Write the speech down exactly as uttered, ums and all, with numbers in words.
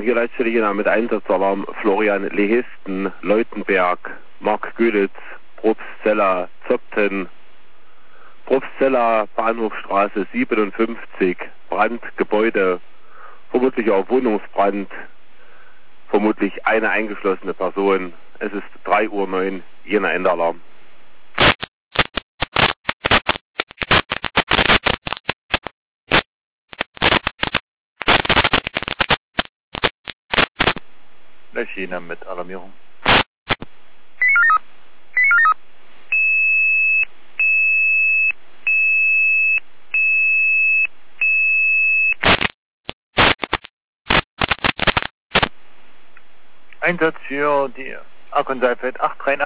hier Leitstelle mit Einsatzalarm Florian Lehesten, Leutenberg, Mark Göditz, Probstzella, Zopten, Probstzella, Bahnhofstraße siebenundfünfzig, Brand, Gebäude, vermutlich auch Wohnungsbrand, vermutlich eine eingeschlossene Person. Es ist drei Uhr neun, jener Endalarm. China mit Alarmierung. Einsatz für die Arkon Saalfeld acht drei